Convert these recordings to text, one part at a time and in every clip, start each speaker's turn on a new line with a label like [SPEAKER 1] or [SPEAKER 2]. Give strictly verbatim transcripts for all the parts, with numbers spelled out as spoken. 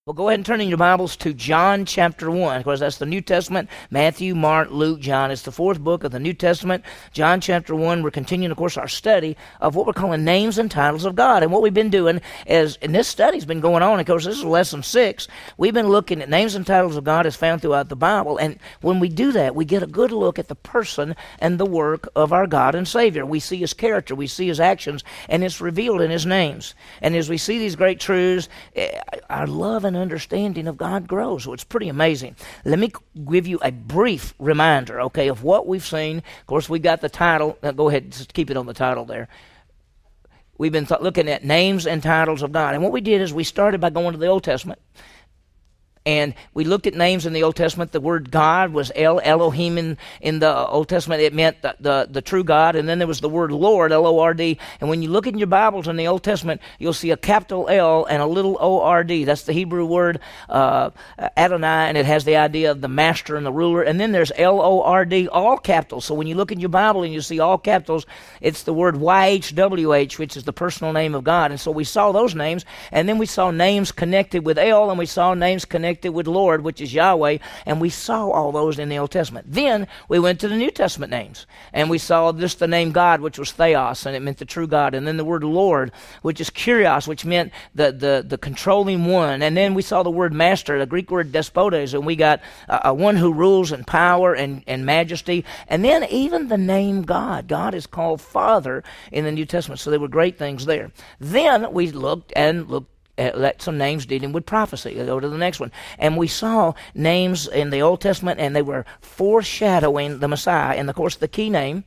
[SPEAKER 1] Well, go ahead and turn in your Bibles to John chapter one. Of course, that's the New Testament. Matthew, Mark, Luke, John. It's the fourth book of the New Testament. John chapter one. We're continuing, of course, our study of what we're calling names and titles of God. And what we've been doing is, and this study's been going on, of course, this is lesson six. We've been looking at names and titles of God as found throughout the Bible. And when we do that, we get a good look at the person and the work of our God and Savior. We see His character, we see His actions, and it's revealed in His names. And as we see these great truths, our love and understanding of God grows. So it's pretty amazing. Let me give you a brief reminder, okay, of what we've seen. Of course, we got the title. Now, go ahead, just keep it on the title there. We've been th- looking at names and titles of God. And what we did is we started by going to the Old Testament. And we looked at names in the Old Testament. The word God was El, Elohim in, in the Old Testament. It meant the, the, the true God. And then there was the word Lord, L O R D. And when you look in your Bibles in the Old Testament, you'll see a capital L and a little O R D. That's the Hebrew word uh, Adonai, and it has the idea of the master and the ruler. And then there's L O R D, all capitals. So when you look in your Bible and you see all capitals, it's the word Y H W H, which is the personal name of God. And so we saw those names. And then we saw names connected with El, and we saw names connected with Lord, which is Yahweh, and we saw all those in the Old Testament. Then we went to the New Testament names, and we saw just the name God, which was Theos, and it meant the true God, and then the word Lord, which is Kyrios, which meant the the, the controlling one, and then we saw the word Master, the Greek word Despotes, and we got uh, one who rules in power and, and majesty, and then even the name God. God is called Father in the New Testament, so there were great things there. Then we looked and looked Uh, let some names dealing with prophecy. We'll go to the next one. And we saw names in the Old Testament, and they were foreshadowing the Messiah. And, of course, the key name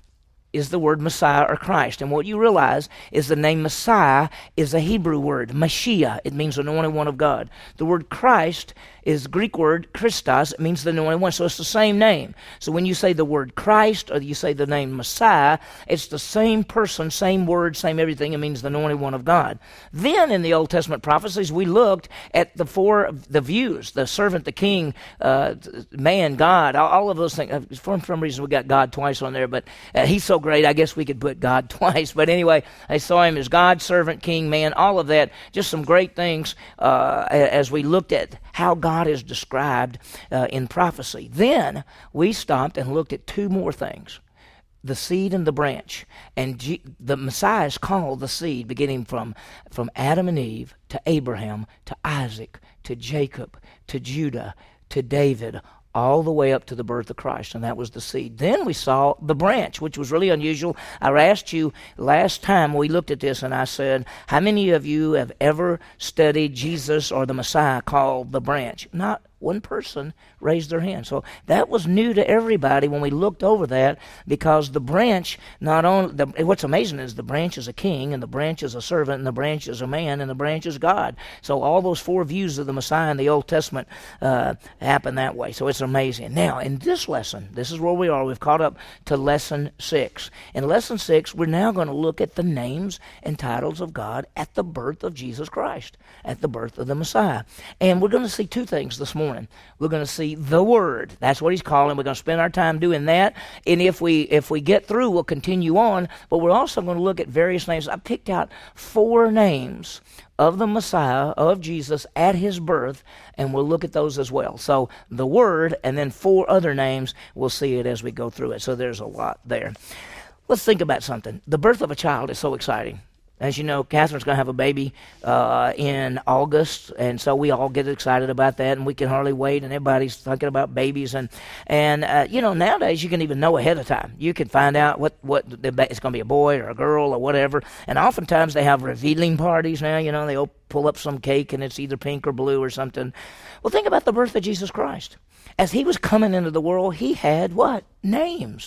[SPEAKER 1] is the word Messiah or Christ. And what you realize is the name Messiah is a Hebrew word, Mashiach. It means anointed one of God. The word Christ is the Greek word Christos. It means the anointed one. So it's the same name. So when you say the word Christ or you say the name Messiah, it's the same person, same word, same everything. It means the anointed one of God. Then in the Old Testament prophecies, we looked at the four, the views, the servant, the king, uh, man, God, all, all of those things. For some reason, we got God twice on there, but uh, he's so great, I guess we could put God twice. But anyway, I saw him as God, servant, king, man, all of that. Just some great things uh, as we looked at how God is described uh, in prophecy. Then we stopped and looked at two more things. The seed and the branch. And G- the Messiah is called the seed, beginning from, from Adam and Eve to Abraham to Isaac to Jacob to Judah to David, all the way up to the birth of Christ, and that was the seed. Then we saw the branch, which was really unusual. I asked you last time we looked at this, and I said, how many of you have ever studied Jesus or the Messiah called the branch? Not one person raised their hand. So that was new to everybody when we looked over that, because the branch, not only, the, what's amazing is the branch is a king, and the branch is a servant, and the branch is a man, and the branch is God. So all those four views of the Messiah in the Old Testament uh, happen that way. So it's amazing. Now, in this lesson, this is where we are. We've caught up to lesson six. In lesson six, we're now going to look at the names and titles of God at the birth of Jesus Christ, at the birth of the Messiah. And we're going to see two things this morning. We're going to see the Word. That's what he's calling. We're going to spend our time doing that. And if we if we get through, we'll continue on. But we're also going to look at various names. I picked out four names of the Messiah, of Jesus, at his birth, and we'll look at those as well. So the Word, and then four other names. We'll see it as we go through it. So there's a lot there. Let's think about something. The birth of a child is so exciting. As you know, Catherine's going to have a baby uh, in August, and so we all get excited about that, and we can hardly wait, and everybody's thinking about babies. And, and uh, you know, nowadays you can even know ahead of time. You can find out what, what the, it's going to be a boy or a girl or whatever, and oftentimes they have revealing parties now. You know, they'll pull up some cake, and it's either pink or blue or something. Well, think about the birth of Jesus Christ. As he was coming into the world, he had what? Names.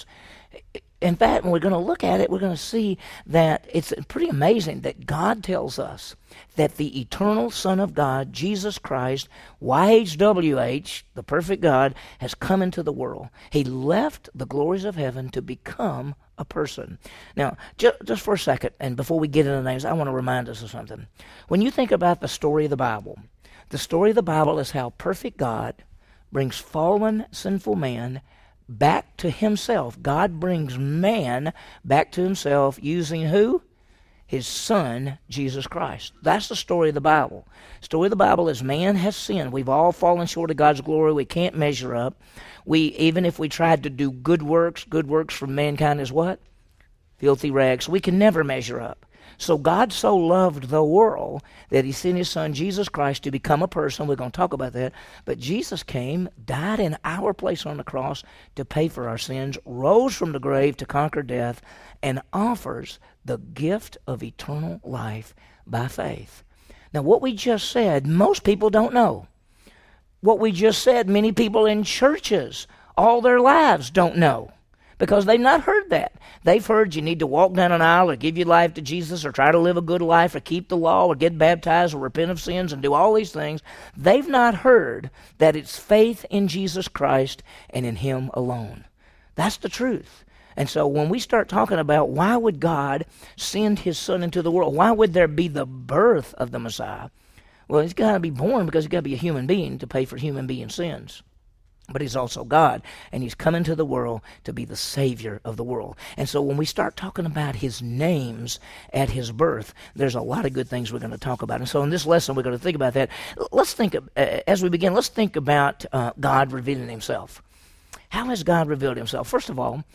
[SPEAKER 1] In fact, when we're going to look at it, we're going to see that it's pretty amazing that God tells us that the eternal Son of God, Jesus Christ, Y H W H, the perfect God, has come into the world. He left the glories of heaven to become a person. Now, ju- just for a second, and before we get into the names, I want to remind us of something. When you think about the story of the Bible, the story of the Bible is how perfect God brings fallen, sinful man back to himself. God brings man back to himself using who? his Son, Jesus Christ. That's the story of the Bible. The story of the Bible is man has sinned. We've all fallen short of God's glory. We can't measure up. We, even if we tried to do good works, good works from mankind is what? Filthy rags. We can never measure up. So God so loved the world that he sent his Son, Jesus Christ, to become a person. We're going to talk about that. But Jesus came, died in our place on the cross to pay for our sins, rose from the grave to conquer death, and offers the gift of eternal life by faith. Now, what we just said, most people don't know. What we just said, many people in churches all their lives don't know, because they've not heard that. They've heard you need to walk down an aisle or give your life to Jesus or try to live a good life or keep the law or get baptized or repent of sins and do all these things. They've not heard that it's faith in Jesus Christ and in him alone. That's the truth. And so when we start talking about why would God send his Son into the world, why would there be the birth of the Messiah? Well, he's got to be born because he's got to be a human being to pay for human being sins. But he's also God, and he's come into the world to be the Savior of the world. And so when we start talking about his names at his birth, there's a lot of good things we're going to talk about. And so in this lesson, we're going to think about that. Let's think, uh, as we begin, let's think about uh, God revealing himself. How has God revealed himself? First of all,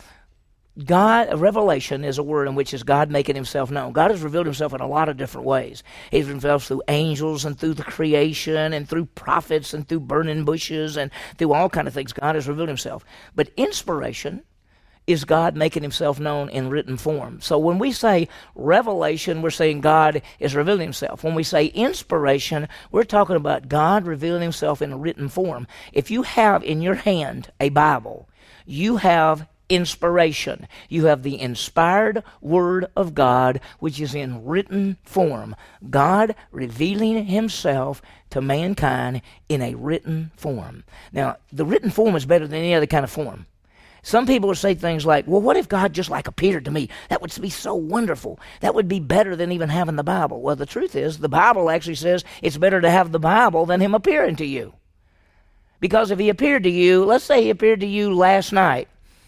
[SPEAKER 1] God, a revelation is a word in which is God making himself known. God has revealed himself in a lot of different ways. He's revealed himself through angels and through the creation and through prophets and through burning bushes and through all kind of things. God has revealed himself. But inspiration is God making himself known in written form. So when we say revelation, we're saying God is revealing himself. When we say inspiration, we're talking about God revealing himself in a written form. If you have in your hand a Bible, you have inspiration. You have the inspired Word of God, which is in written form. God revealing himself to mankind in a written form. Now, the written form is better than any other kind of form. Some people will say things like, well, what if God just like appeared to me? That would be so wonderful. That would be better than even having the Bible. Well, the truth is, the Bible actually says it's better to have the Bible than him appearing to you. Because if he appeared to you, let's say he appeared to you last night,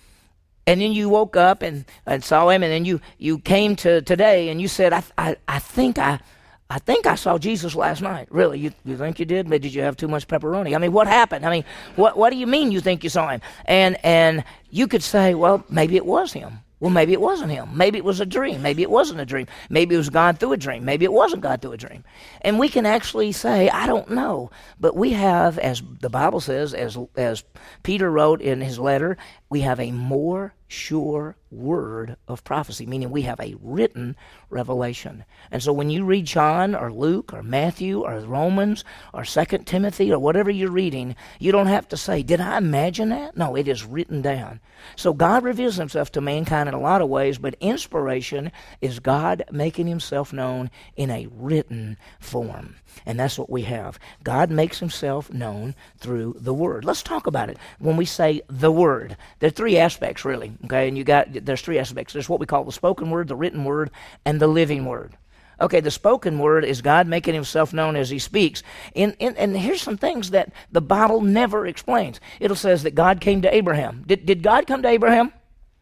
[SPEAKER 1] and then you woke up and, and saw him, and then you, you came to today and you said, I, I, I think I I think I saw Jesus last night. Really, you, you think you did? But did you have too much pepperoni? I mean, what happened? I mean, what what do you mean you think you saw him? And and you could say, well, maybe it was him. Well, maybe it wasn't him. Maybe it was a dream. Maybe it wasn't a dream. Maybe it was God through a dream. Maybe it wasn't God through a dream. And we can actually say, I don't know. But we have, as the Bible says, as as Peter wrote in his letter, we have a more sure word of prophecy, meaning we have a written revelation. And so when you read John or Luke or Matthew or Romans or Second Timothy or whatever you're reading, you don't have to say, did I imagine that? No, it is written down. So God reveals himself to mankind in a lot of ways, but inspiration is God making himself known in a written form. And that's what we have. God makes himself known through the Word. Let's talk about it. When we say the Word, there are three aspects, really. Okay, and you got there's three aspects. There's what we call the spoken word, the written word, and the living word. Okay, the spoken word is God making himself known as he speaks. In, in, and here's some things that the Bible never explains. It says that God came to Abraham. Did, did God come to Abraham?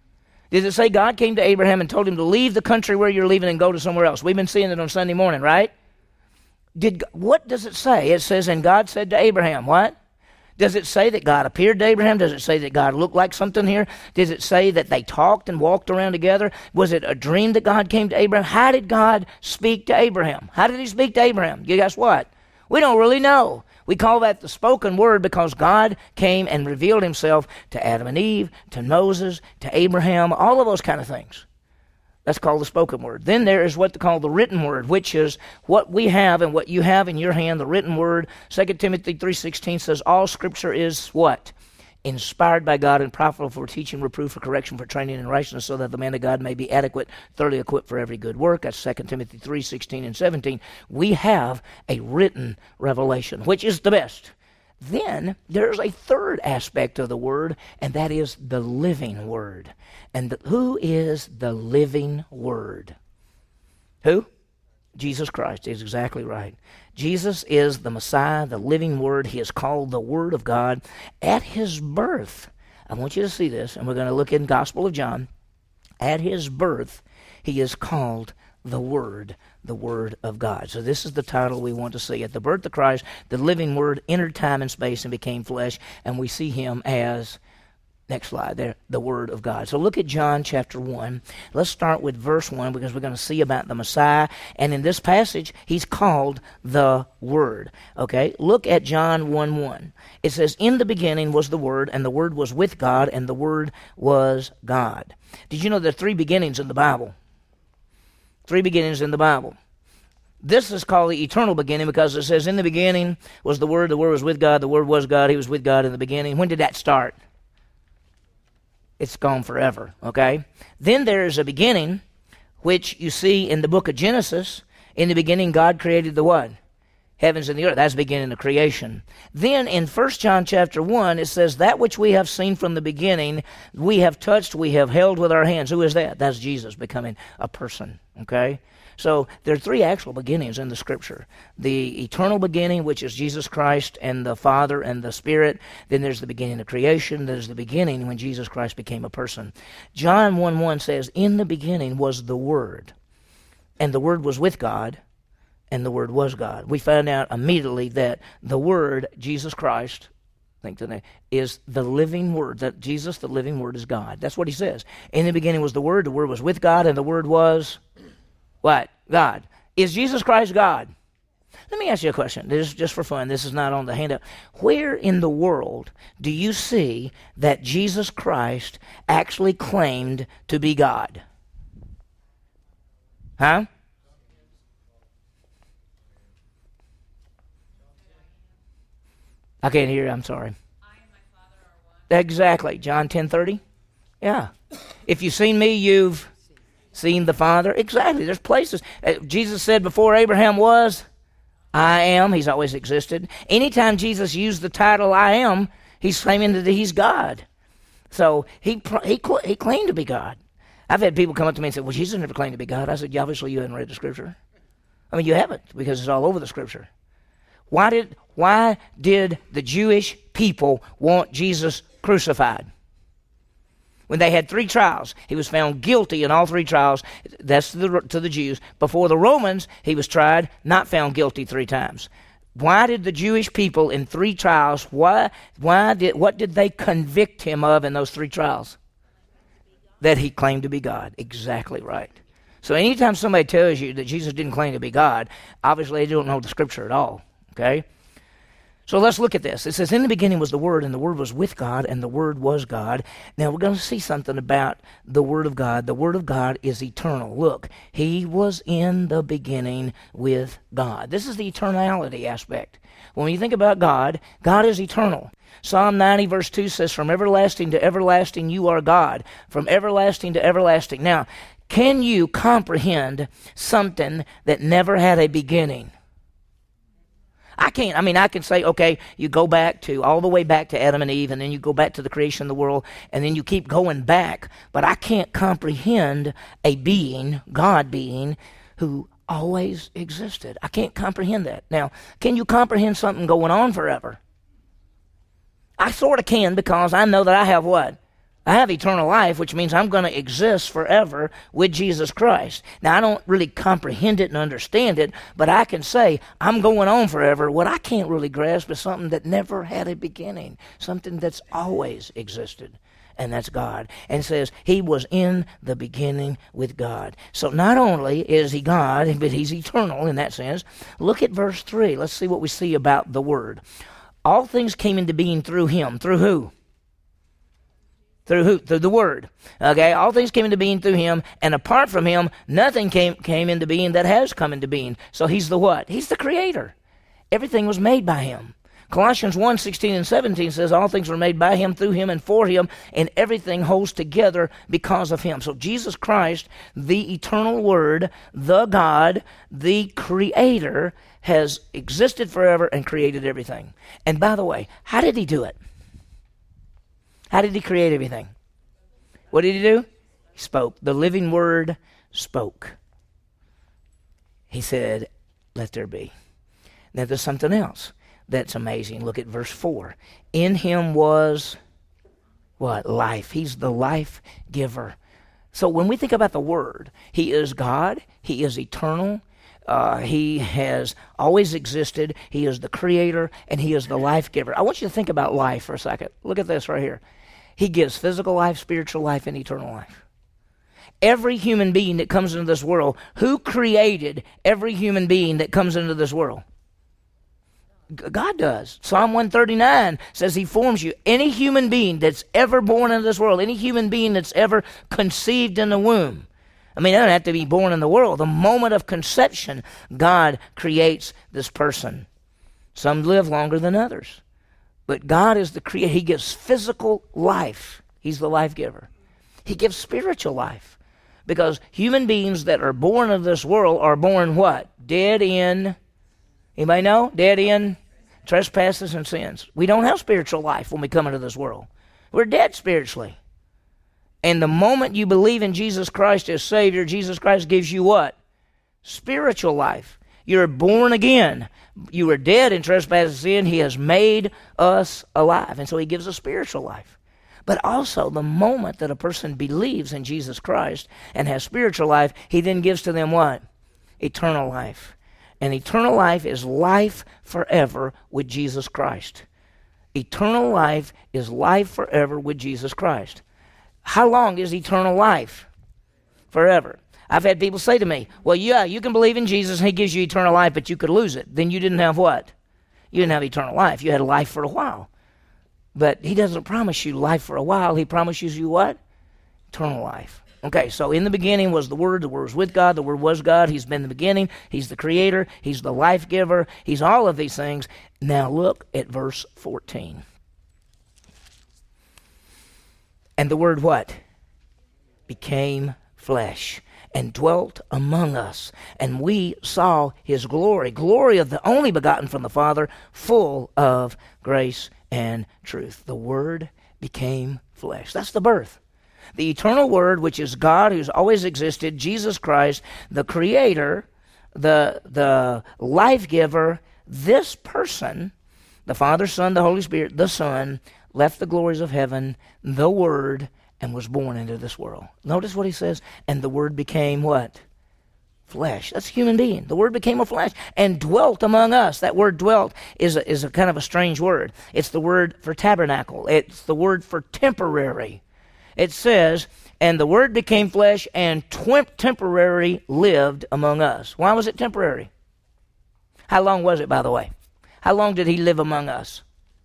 [SPEAKER 1] Did it say God came to Abraham and told him to leave the country where you're leaving and go to somewhere else? We've been seeing it on Sunday morning, right? Did what does it say? It says, and God said to Abraham, what? Does it say that God appeared to Abraham? Does it say that God looked like something here? Does it say that they talked and walked around together? Was it a dream that God came to Abraham? How did God speak to Abraham? How did he speak to Abraham? You guess what? We don't really know. We call that the spoken word because God came and revealed himself to Adam and Eve, to Moses, to Abraham, all of those kind of things. That's called the spoken word. Then there is what they call the written word, which is what we have and what you have in your hand, the written word. Second Timothy three sixteen says, all Scripture is what? Inspired by God and profitable for teaching, reproof, for correction, for training in righteousness, so that the man of God may be adequate, thoroughly equipped for every good work. That's Second Timothy three sixteen and seventeen. We have a written revelation, which is the best. Then there's a third aspect of the word, and that is the living word. And the, who is the living word? Who? Jesus Christ is exactly right. Jesus is the Messiah, the living word. He is called the Word of God. At his birth, I want you to see this, and we're going to look in Gospel of John. At his birth, he is called the Word, the Word of God. So this is the title we want to see. At the birth of Christ, the living Word entered time and space and became flesh, and we see him as, next slide there, the Word of God. So look at John chapter one. Let's start with verse one because we're going to see about the Messiah. And in this passage, he's called the Word. Okay, look at John one one. It says, in the beginning was the Word, and the Word was with God, and the Word was God. Did you know there are three beginnings in the Bible? Three beginnings in the Bible. This is called the eternal beginning because it says, in the beginning was the Word, the Word was with God, the Word was God, he was with God in the beginning. When did that start? It's gone forever, okay? Then there is a beginning, which you see in the book of Genesis. In the beginning, God created the what? Heavens and the earth. That's the beginning of creation. Then in First John chapter one, it says, that which we have seen from the beginning, we have touched, we have held with our hands. Who is that? That's Jesus becoming a person, okay? So there are three actual beginnings in the Scripture. The eternal beginning, which is Jesus Christ and the Father and the Spirit. Then there's the beginning of creation. There's the beginning when Jesus Christ became a person. John one one says, in the beginning was the Word, and the Word was with God, and the Word was God. We found out immediately that the Word, Jesus Christ, I think today, is the living Word. That Jesus, the living Word, is God. That's what he says. In the beginning was the Word, the Word was with God, and the Word was what? God. Is Jesus Christ God? Let me ask you a question. This is just for fun. This is not on the handout. Where in the world do you see that Jesus Christ actually claimed to be God? Huh? I can't hear you. I'm sorry. I and my Father are one. Exactly. John ten thirty. Yeah. If you've seen me, you've seen the Father. Exactly. There's places. Uh, Jesus said before Abraham was, I am. He's always existed. Anytime Jesus used the title I am, he's claiming that he's God. So he he he claimed to be God. I've had people come up to me and say, well, Jesus never claimed to be God. I said, yeah, obviously you haven't read the Scripture. I mean, you haven't, because it's all over the Scripture. Why did why did the Jewish people want Jesus crucified? When they had three trials, he was found guilty in all three trials. That's to the, to the Jews. Before the Romans, he was tried, not found guilty three times. Why did the Jewish people in three trials, why, why did, what did they convict him of in those three trials? That he claimed to be God. Exactly right. So anytime somebody tells you that Jesus didn't claim to be God, obviously they don't know the Scripture at all. Okay? So let's look at this. It says, in the beginning was the Word, and the Word was with God, and the Word was God. Now we're going to see something about the Word of God. The Word of God is eternal. Look, he was in the beginning with God. This is the eternality aspect. When you think about God, God is eternal. Psalm ninety verse two says, from everlasting to everlasting you are God. From everlasting to everlasting. Now, can you comprehend something that never had a beginning? I can't, I mean, I can say, okay, you go back to, all the way back to Adam and Eve, and then you go back to the creation of the world, and then you keep going back, but I can't comprehend a being, God being, who always existed. I can't comprehend that. Now, can you comprehend something going on forever? I sort of can, because I know that I have what? I have eternal life, which means I'm going to exist forever with Jesus Christ. Now, I don't really comprehend it and understand it, but I can say I'm going on forever. What I can't really grasp is something that never had a beginning, something that's always existed, and that's God. And it says he was in the beginning with God. So not only is he God, but he's eternal in that sense. Look at verse three. Let's see what we see about the Word. All things came into being through him. Through who? Through who? Through the Word. Okay, all things came into being through him, and apart from him, nothing came, came into being that has come into being. So he's the what? He's the creator. Everything was made by him. Colossians one, sixteen and seventeen says, all things were made by him, through him, and for him, and everything holds together because of him. So Jesus Christ, the eternal Word, the God, the creator, has existed forever and created everything. And by the way, how did he do it? How did he create everything? What did he do? He spoke. The living Word spoke. He said, let there be. Now there's something else that's amazing. Look at verse four. In him was what? Life. He's the life giver. So when we think about the Word, He is God, He is eternal, uh, He has always existed, He is the Creator, and He is the life giver. I want you to think about life for a second. Look at this right here. He gives physical life, spiritual life, and eternal life. Every human being that comes into this world, who created every human being that comes into this world? God does. Psalm one thirty-nine says He forms you. Any human being that's ever born into this world, any human being that's ever conceived in the womb, I mean, they don't have to be born in the world. The moment of conception, God creates this person. Some live longer than others. But God is the creator. He gives physical life. He's the life giver. He gives spiritual life. Because human beings that are born into this world are born what? Dead in, anybody know? Dead in trespasses and sins. We don't have spiritual life when we come into this world. We're dead spiritually. And the moment you believe in Jesus Christ as Savior, Jesus Christ gives you what? Spiritual life. You're born again. You were dead in trespasses and sin. He has made us alive. And so He gives us spiritual life. But also, the moment that a person believes in Jesus Christ and has spiritual life, He then gives to them what? Eternal life. And eternal life is life forever with Jesus Christ. Eternal life is life forever with Jesus Christ. How long is eternal life? Forever. I've had people say to me, well, yeah, you can believe in Jesus and He gives you eternal life, but you could lose it. Then you didn't have what? You didn't have eternal life. You had life for a while. But He doesn't promise you life for a while. He promises you what? Eternal life. Okay, so in the beginning was the Word. The Word was with God. The Word was God. He's been the beginning. He's the Creator. He's the life giver. He's all of these things. Now look at verse fourteen. And the Word what? Became flesh and dwelt among us. And we saw His glory. Glory of the only begotten from the Father, full of grace and truth. The Word became flesh. That's the birth. The eternal Word, which is God, who's always existed, Jesus Christ, the Creator, the, the life giver, this person, the Father, Son, the Holy Spirit, the Son, left the glories of heaven, the Word, and was born into this world. Notice what He says, and the Word became what? Flesh. That's a human being. The Word became a flesh and dwelt among us. That word dwelt is a, is a kind of a strange word. It's the word for tabernacle. It's the word for temporary. It says, and the Word became flesh and tw- temporary lived among us. Why was it temporary? How long was it, by the way? How long did He live among us?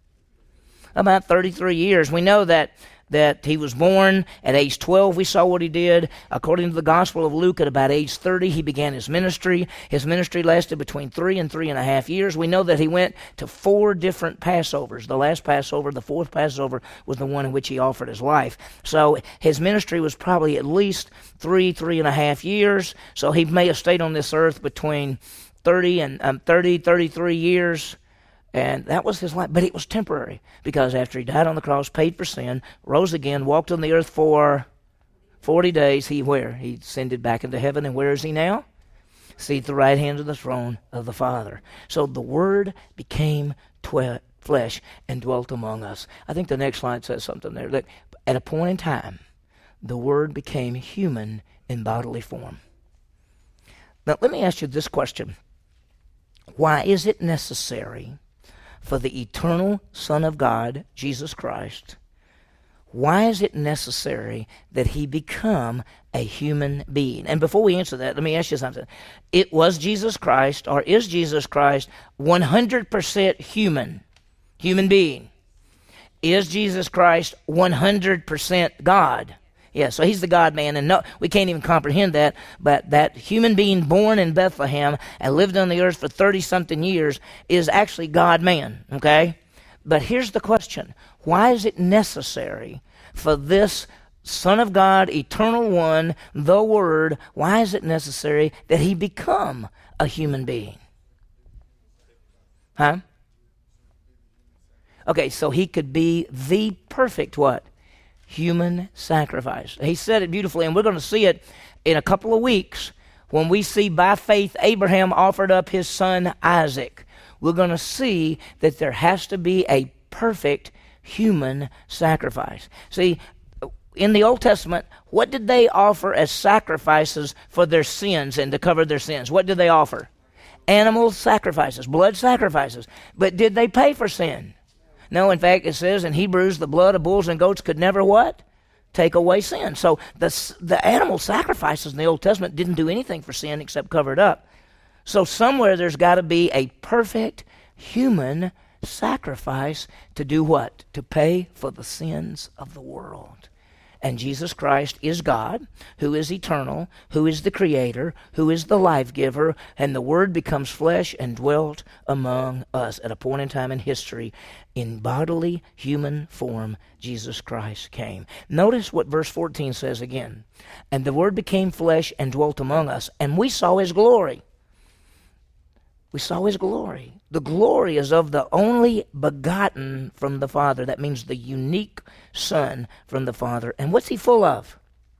[SPEAKER 1] About thirty-three years. We know that that He was born at age twelve. We saw what He did. According to the Gospel of Luke, at about age thirty, He began His ministry. His ministry lasted between three and three and a half years. We know that He went to four different Passovers. The last Passover, the fourth Passover, was the one in which He offered His life. So His ministry was probably at least three, three and a half years. So He may have stayed on this earth between thirty and um, thirty, thirty-three years. And that was His life. But it was temporary, because after He died on the cross, paid for sin, rose again, walked on the earth for forty days, He where? He ascended back into heaven. And where is He now? Seated at the right hand of the throne of the Father. So the Word became twe- flesh and dwelt among us. I think the next slide says something there. Look, at a point in time, the Word became human in bodily form. Now, let me ask you this question. Why is it necessary for the eternal Son of God, Jesus Christ, why is it necessary that He become a human being? And before we answer that, let me ask you something. It was Jesus Christ, or is Jesus Christ, one hundred percent human, human being? Is Jesus Christ one hundred percent God? Yeah, so He's the God-man, and no, we can't even comprehend that, but that human being born in Bethlehem and lived on the earth for thirty-something years is actually God-man, okay? But here's the question. Why is it necessary for this Son of God, Eternal One, the Word, why is it necessary that He become a human being? Huh? Okay, so He could be the perfect what? Human sacrifice. He said it beautifully, and we're going to see it in a couple of weeks when we see by faith Abraham offered up his son Isaac. We're going to see that there has to be a perfect human sacrifice. See, in the Old Testament, what did they offer as sacrifices for their sins and to cover their sins? What did they offer? Animal sacrifices, blood sacrifices. But did they pay for sin? No, in fact, it says in Hebrews, the blood of bulls and goats could never what? Take away sin. So the, the animal sacrifices in the Old Testament didn't do anything for sin except cover it up. So somewhere there's got to be a perfect human sacrifice to do what? To pay for the sins of the world. And Jesus Christ is God, who is eternal, who is the Creator, who is the life-giver, and the Word becomes flesh and dwelt among us. At a point in time in history, in bodily human form, Jesus Christ came. Notice what verse fourteen says again. And the Word became flesh and dwelt among us, and we saw His glory. We saw His glory. The glory is of the only begotten from the Father. That means the unique Son from the Father. And what's He full of?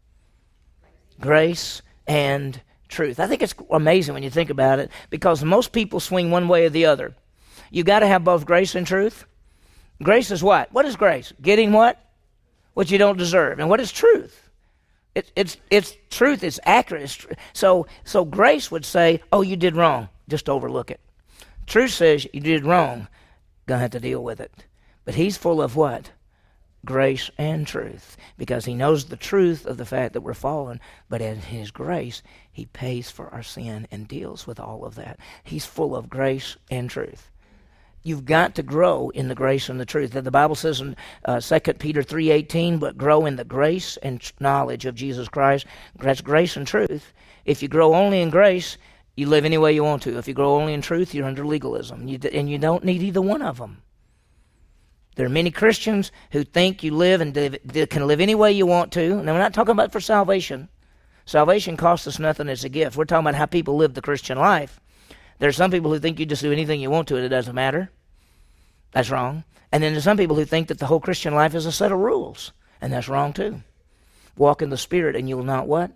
[SPEAKER 1] Grace and truth. I think it's amazing when you think about it, because most people swing one way or the other. You got to have both grace and truth. Grace is what? What is grace? Getting what? What you don't deserve. And what is truth? It, it's it's truth. It's accurate. It's tr- so so grace would say, "Oh, you did wrong. Just overlook it." Truth says you did wrong. Gonna have to deal with it. But He's full of what? Grace and truth, because He knows the truth of the fact that we're fallen, but in His grace, He pays for our sin and deals with all of that. He's full of grace and truth. You've got to grow in the grace and the truth. The Bible says in uh, Second Peter three eighteen, but grow in the grace and knowledge of Jesus Christ. That's grace and truth. If you grow only in grace, you live any way you want to. If you grow only in truth, you're under legalism. You, and you don't need either one of them. There are many Christians who think you live and live, can live any way you want to. Now, we're not talking about for salvation. Salvation costs us nothing. It's a gift. We're talking about how people live the Christian life. There are some people who think you just do anything you want to and it doesn't matter. That's wrong. And then there's some people who think that the whole Christian life is a set of rules. And that's wrong too. Walk in the Spirit and you'll not what?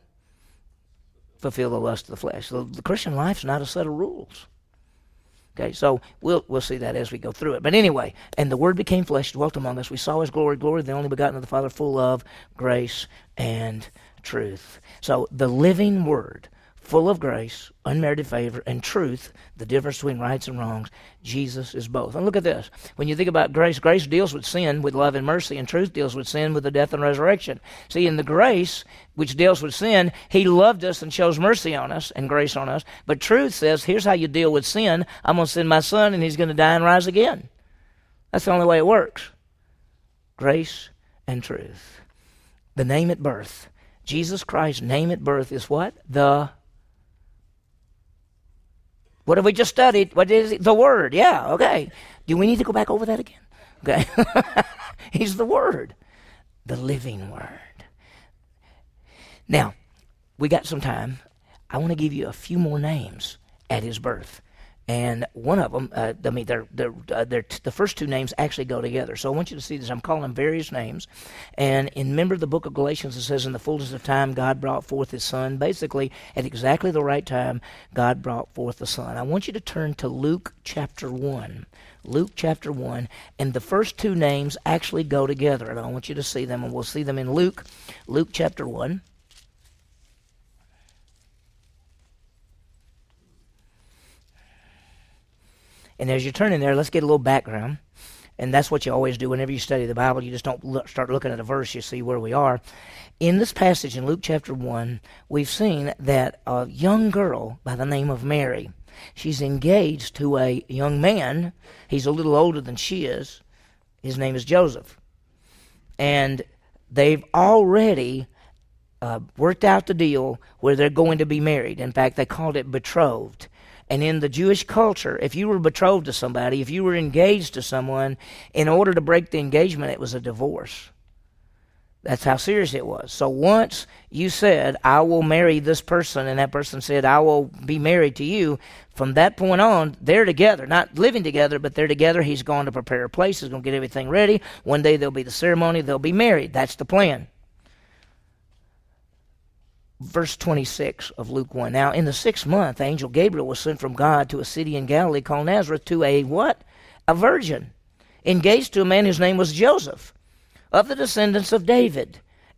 [SPEAKER 1] Fulfill the lust of the flesh. So the Christian life's not a set of rules. Okay, so we'll we'll see that as we go through it. But anyway, and the Word became flesh, dwelt among us. We saw His glory, glory, the only begotten of the Father, full of grace and truth. So the living Word, full of grace, unmerited favor, and truth, the difference between rights and wrongs, Jesus is both. And look at this. When you think about grace, grace deals with sin with love and mercy, and truth deals with sin with the death and resurrection. See, in the grace, which deals with sin, He loved us and shows mercy on us and grace on us. But truth says, here's how you deal with sin. I'm going to send my Son, and He's going to die and rise again. That's the only way it works. Grace and truth. The name at birth. Jesus Christ's name at birth is what? The What have we just studied? What is it? The Word. Yeah, okay. Do we need to go back over that again? Okay. He's the Word. The living Word. Now, we got some time. I want to give you a few more names at His birth. And one of them, uh, I mean, they're, they're, uh, they're t- the first two names actually go together. So I want you to see this. I'm calling them various names. And in, remember the book of Galatians, it says, in the fullness of time, God brought forth His Son. Basically, at exactly the right time, God brought forth the Son. I want you to turn to Luke chapter one. Luke chapter one. And the first two names actually go together. And I want you to see them. And we'll see them in Luke, Luke chapter one. And as you're turning there, let's get a little background. And that's what you always do whenever you study the Bible. You just don't look, start looking at a verse, you see where we are. In this passage in Luke chapter one, we've seen that a young girl by the name of Mary, she's engaged to a young man. He's a little older than she is. His name is Joseph. And they've already uh, worked out the deal where they're going to be married. In fact, they called it betrothed. And in the Jewish culture, if you were betrothed to somebody, if you were engaged to someone, in order to break the engagement, it was a divorce. That's how serious it was. So once you said, I will marry this person, and that person said, I will be married to you, from that point on, they're together. Not living together, but they're together. He's going to prepare a place. He's going to get everything ready. One day there'll be the ceremony. They'll be married. That's the plan. Verse twenty-six of Luke one. Now, in the sixth month, angel Gabriel was sent from God to a city in Galilee called Nazareth to a what? A virgin, engaged to a man whose name was Joseph, of the descendants of David.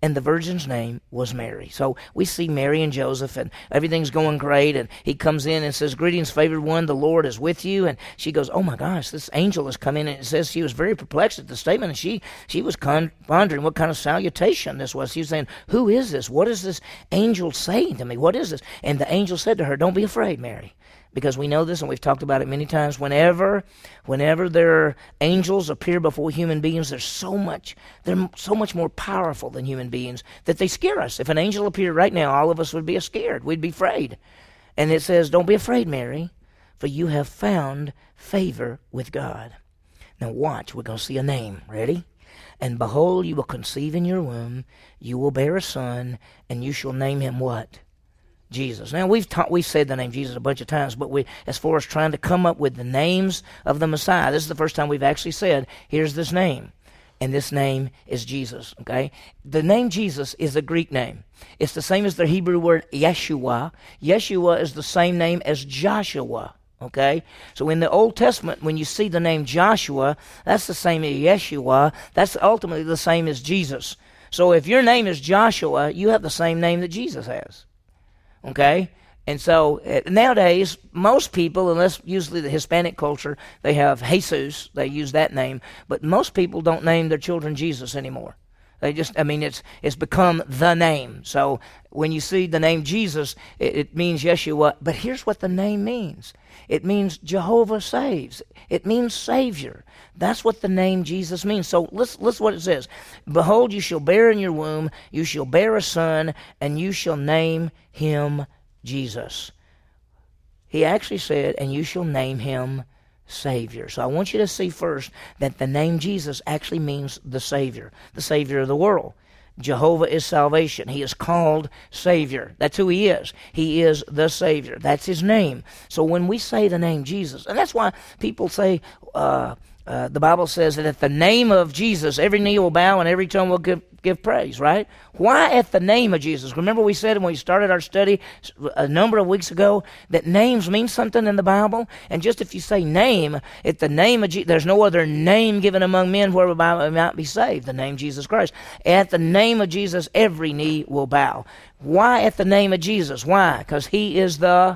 [SPEAKER 1] and the virgin's name was Mary. So we see Mary and Joseph, and everything's going great, and he comes in and says, "Greetings, favored one, the Lord is with you." And she goes, "Oh my gosh, this angel has come in," and it says she was very perplexed at the statement, and she, she was con- pondering what kind of salutation this was. She was saying, "Who is this? What is this angel saying to me? What is this?" And the angel said to her, "Don't be afraid, Mary." Because we know this, and we've talked about it many times. Whenever, whenever their angels appear before human beings, they're so much, they're so much more powerful than human beings that they scare us. If an angel appeared right now, all of us would be scared. We'd be afraid. And it says, "Don't be afraid, Mary, for you have found favor with God." Now watch, we're going to see a name. Ready? "And behold, you will conceive in your womb, you will bear a son, and you shall name him" what? Jesus. Now, we've taught, we've said the name Jesus a bunch of times, but we, as far as trying to come up with the names of the Messiah, this is the first time we've actually said, here's this name, and this name is Jesus, okay? The name Jesus is a Greek name. It's the same as the Hebrew word Yeshua. Yeshua is the same name as Joshua, okay? So in the Old Testament, when you see the name Joshua, that's the same as Yeshua. That's ultimately the same as Jesus. So if your name is Joshua, you have the same name that Jesus has. Okay? And so uh, nowadays, most people, unless usually the Hispanic culture, they have Jesus, they use that name, but most people don't name their children Jesus anymore. They just, I mean, it's it's become the name. So when you see the name Jesus, it, it means Yeshua, but here's what the name means. It means Jehovah saves. It means Savior. That's what the name Jesus means. So let's listen what it says. "Behold, you shall bear in your womb, you shall bear a son, and you shall name him Jesus." He actually said, "and you shall name him Savior." So I want you to see first that the name Jesus actually means the Savior, the Savior of the world. Jehovah is salvation. He is called Savior. That's who he is. He is the Savior. That's his name. So when we say the name Jesus, and that's why people say, uh, uh, the Bible says that at the name of Jesus, every knee will bow and every tongue will give, give praise, right? Why at the name of Jesus? Remember we said when we started our study a number of weeks ago that names mean something in the Bible? And just if you say name, at the name of Jesus, there's no other name given among men whereby we might be saved, the name Jesus Christ. At the name of Jesus, every knee will bow. Why at the name of Jesus? Why? Because he is the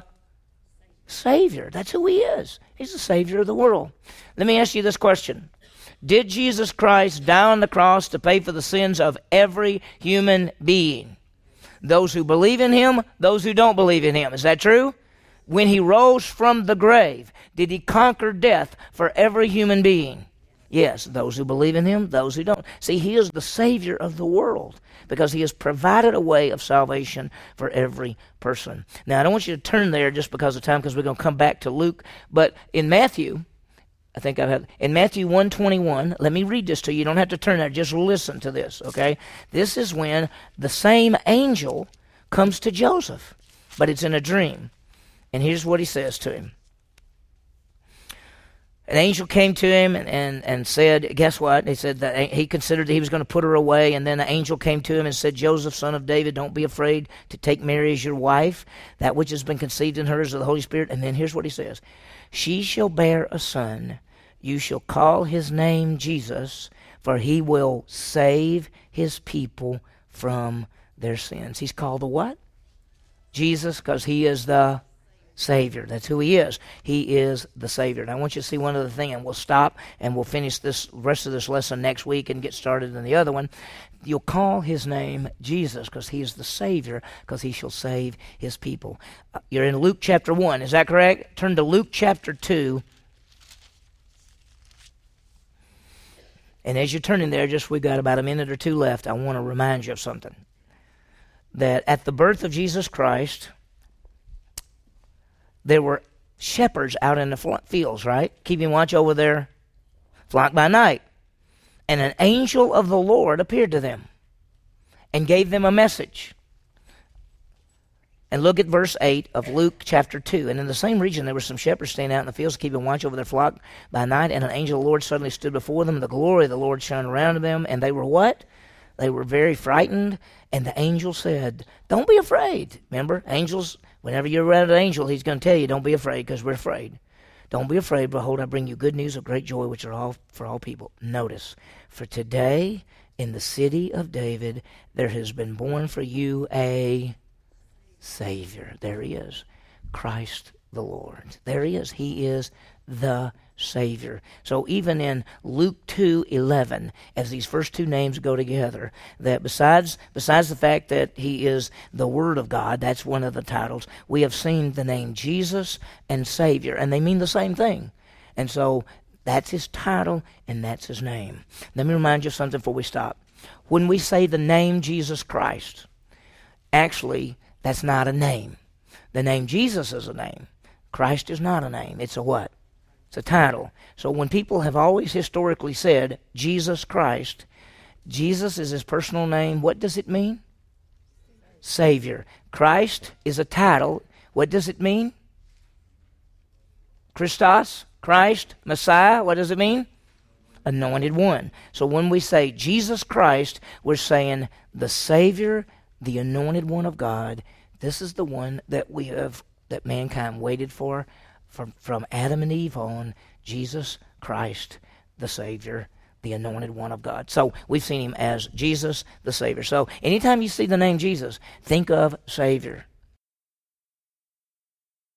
[SPEAKER 1] Savior. That's who he is. He's the Savior of the world. Let me ask you this question. Did Jesus Christ die on the cross to pay for the sins of every human being? Those who believe in him, those who don't believe in him. Is that true? When he rose from the grave, did he conquer death for every human being? Yes, those who believe in him, those who don't. See, he is the Savior of the world because he has provided a way of salvation for every person. Now, I don't want you to turn there just because of time because we're going to come back to Luke. But in Matthew, I think I've had, in Matthew one twenty-one, let me read this to you. You don't have to turn there. Just listen to this, okay? This is when the same angel comes to Joseph, but it's in a dream. And here's what he says to him. An angel came to him and, and, and said, guess what? He said that he considered that he was going to put her away. And then the angel came to him and said, "Joseph, son of David, don't be afraid to take Mary as your wife. That which has been conceived in her is of the Holy Spirit." And then here's what he says. "She shall bear a son. You shall call his name Jesus, for he will save his people from their sins." He's called the what? Jesus, because he is the Savior. That's who he is. He is the Savior. And I want you to see one other thing, and we'll stop and we'll finish this rest of this lesson next week and get started in the other one. You'll call his name Jesus because he is the Savior, because he shall save his people. Uh, you're in Luke chapter one. Is that correct? Turn to Luke chapter two. And as you're turning there, just we got about a minute or two left, I want to remind you of something. That at the birth of Jesus Christ, there were shepherds out in the fields, right? Keeping watch over their flock by night. And an angel of the Lord appeared to them and gave them a message. And look at verse eight of Luke chapter two. "And in the same region there were some shepherds staying out in the fields, keeping watch over their flock by night. And an angel of the Lord suddenly stood before them. The glory of the Lord shone around them. And they were what? They were very frightened. And the angel said, don't be afraid." Remember, angels, whenever you're around an angel, he's going to tell you, don't be afraid, because we're afraid. "Don't be afraid, behold, I bring you good news of great joy, which are all for all people." Notice, "For today in the city of David there has been born for you a Savior. There he is, Christ the Lord. There he is. He is the Savior. So even in Luke two eleven, as these first two names go together, that besides besides the fact that he is the Word of God, that's one of the titles, we have seen the name Jesus and Savior, and they mean the same thing. And so that's his title, and that's his name. Let me remind you of something before we stop. When we say the name Jesus Christ, actually, that's not a name. The name Jesus is a name. Christ is not a name. It's a what? It's a title. So when people have always historically said Jesus Christ, Jesus is his personal name. What does it mean? Savior. Christ is a title. What does it mean? Christos, Christ, Messiah. What does it mean? Anointed one. So when we say Jesus Christ, we're saying the Savior, the anointed one of God. This is the one that we have, that mankind waited for from, from Adam and Eve on, Jesus Christ, the Savior, the anointed one of God. So we've seen him as Jesus, the Savior. So anytime you see the name Jesus, think of Savior.